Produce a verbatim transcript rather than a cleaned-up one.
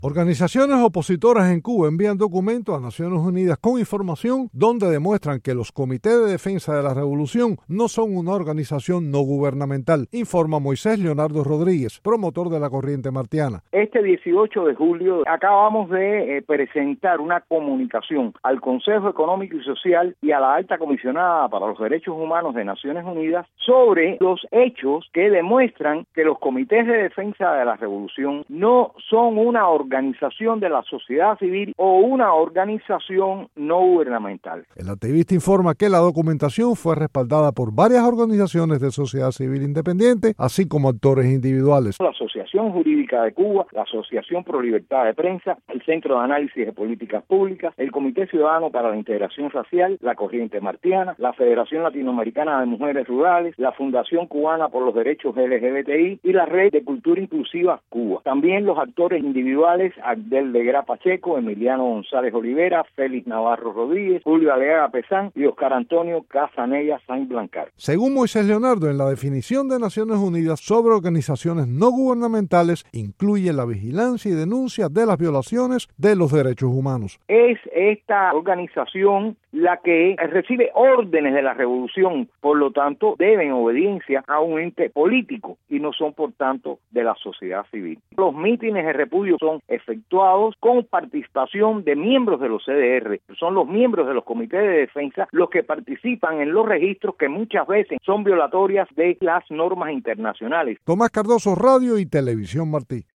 Organizaciones opositoras en Cuba envían documentos a Naciones Unidas con información donde demuestran que los comités de defensa de la revolución no son una organización no gubernamental, informa Moisés Leonardo Rodríguez, promotor de la Corriente Martiana. Este dieciocho de julio acabamos de eh, presentar una comunicación al Consejo Económico y Social y a la Alta Comisionada para los Derechos Humanos de Naciones Unidas sobre los hechos que demuestran que los comités de defensa de la revolución no son una organización organización de la sociedad civil o una organización no gubernamental. El activista informa que la documentación fue respaldada por varias organizaciones de sociedad civil independiente, así como actores individuales. La Asociación Jurídica de Cuba, la Asociación Pro Libertad de Prensa, el Centro de Análisis de Políticas Públicas, el Comité Ciudadano para la Integración Racial, la Corriente Martiana, la Federación Latinoamericana de Mujeres Rurales, la Fundación Cubana por los Derechos L G B T I y la Red de Cultura Inclusiva Cuba. También los actores individuales Abdel Legrá Pacheco, Emiliano González Olivera, Félix Navarro Rodríguez, Julio Aleaga Pesán y Oscar Antonio Casanella Sainz Blancar. Según Moisés Leonardo, en la definición de Naciones Unidas sobre organizaciones no gubernamentales incluye la vigilancia y denuncia de las violaciones de los derechos humanos. Es esta organización la que recibe órdenes de la revolución, por lo tanto deben obediencia a un ente político y no son por tanto de la sociedad civil. Los mítines de repudio son efectuados con participación de miembros de los C D R. Son los miembros de los comités de defensa los que participan en los registros que muchas veces son violatorias de las normas internacionales. Tomás Cardoso, Radio y Televisión Martí.